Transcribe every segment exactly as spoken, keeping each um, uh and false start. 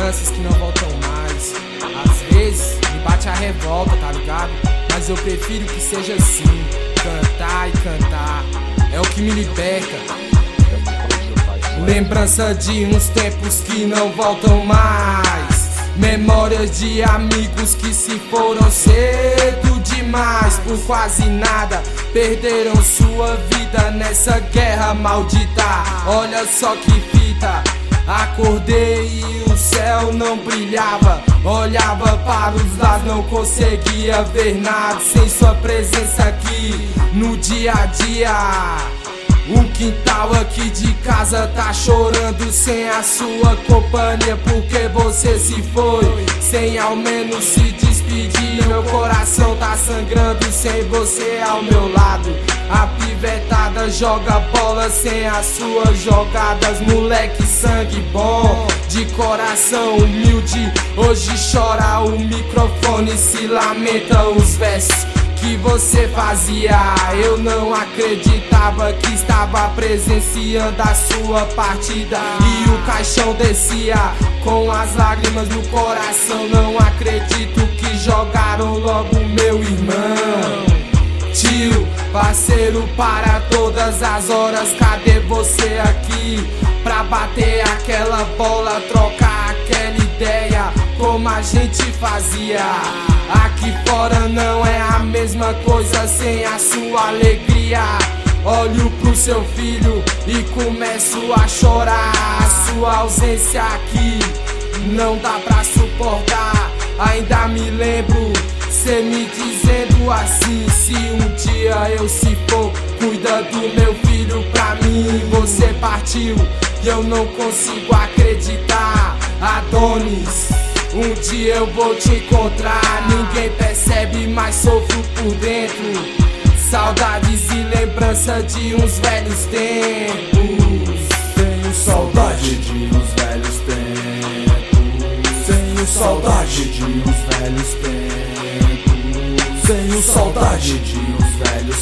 lembranças que não voltam mais. Às vezes me bate a revolta, tá ligado? Mas eu prefiro que seja assim. Cantar e cantar é o que me liberta. Lembrança de uns tempos que não voltam mais. Memórias de amigos que se foram cedo demais. Por quase nada perderam sua vida nessa guerra maldita. Olha só que fita. Acordei e o céu não brilhava. Olhava para os lados, não conseguia ver nada. Sem sua presença aqui no dia a dia. O quintal aqui de casa tá chorando sem a sua companhia, porque você se foi sem ao menos se despedir. Meu coração tá sangrando sem você ao meu lado. A pivetada joga bola sem as suas jogadas. Moleque, sangue bom, de coração humilde. Hoje chora o microfone, se lamenta os versos que você fazia. Eu não acreditava que estava presenciando a sua partida e o caixão descia com as lágrimas no coração. Não acredito que jogaram logo meu irmão. Tio, parceiro para todas as horas, cadê você aqui pra bater aquela bola, trocar aquela ideia como a gente fazia? Aqui fora não é a mesma coisa sem a sua alegria. Olho pro seu filho e começo a chorar. A sua ausência aqui não dá pra suportar. Ainda me lembro cê me dizendo assim: se um dia eu se for, cuida do meu filho pra mim. Você partiu e eu não consigo acreditar. Adonis, um dia eu vou te encontrar. Ninguém percebe, mas sofro por dentro. Saudades e lembrança de uns velhos tempos. Tenho saudade de uns velhos tempos. Tenho saudade de uns velhos tempos. Tenho saudade de uns velhos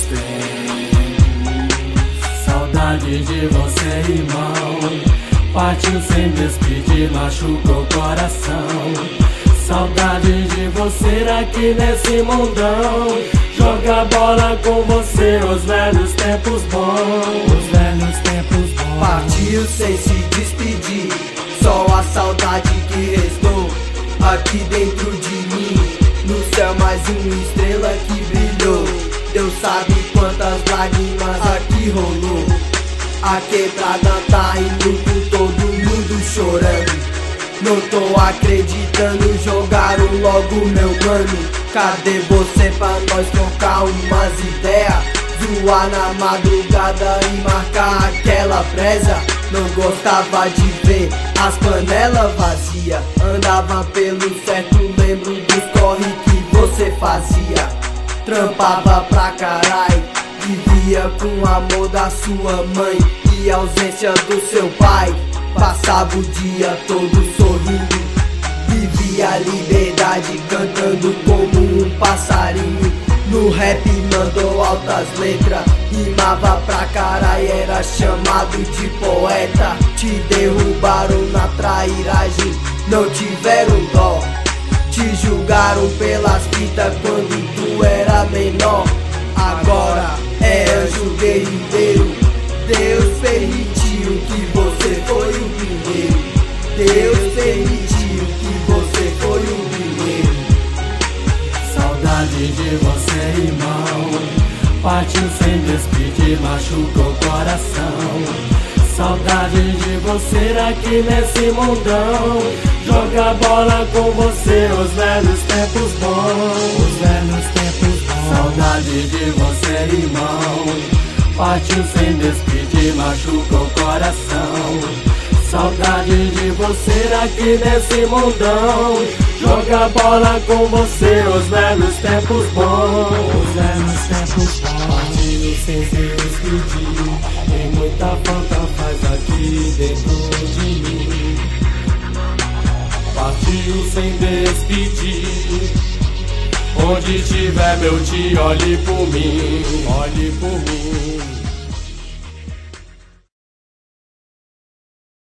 tempos. Saudade de você, irmão. Partiu sem despedir, machucou o coração. Saudade de você aqui nesse mundão. Jogar bola com você, os velhos tempos bons. Os velhos tempos bons. Partiu sem se despedir, só a saudade que restou aqui dentro de mim. No céu mais uma estrela que brilhou. Deus sabe quantas lágrimas aqui rolou. A quebrada tá em luto, todo mundo chorando. Não tô acreditando, jogaram logo meu mano. Cadê você pra nós trocar umas ideias? Zoar na madrugada e marcar aquela presa. Não gostava de ver as panelas vazias. Andava pelo certo, lembro dos corre que você fazia. Trampava pra carai, vivia com o amor da sua mãe e a ausência do seu pai. Passava o dia todo sorrindo, vivia a liberdade cantando como um passarinho. No rap mandou altas letras, rimava pra caralho, era chamado de poeta. Te derrubaram na trairagem, não tiveram dó. Te julgaram pelas fitas quando tu era menor. Agora é anjo guerreiro. Deus permitiu que você foi o primeiro. Deus permitiu que você foi o primeiro. Saudade de você, irmão. Partiu sem despedir, machucou o coração. Saudade de você aqui nesse mundão. Jogar bola com você, os velhos tempos bons. Os velhos tempos bons. Saudade de você, irmão. Partiu sem despedir, machucou o coração. Saudade de você aqui nesse mundão. Jogar bola com você, os velhos tempos bons. Os velhos tempos bons. Partiu sem se despedir, e muita falta faz aqui dentro de mim. Partiu sem despedir. Onde tiver meu tio, olhe por mim, olhe por mim.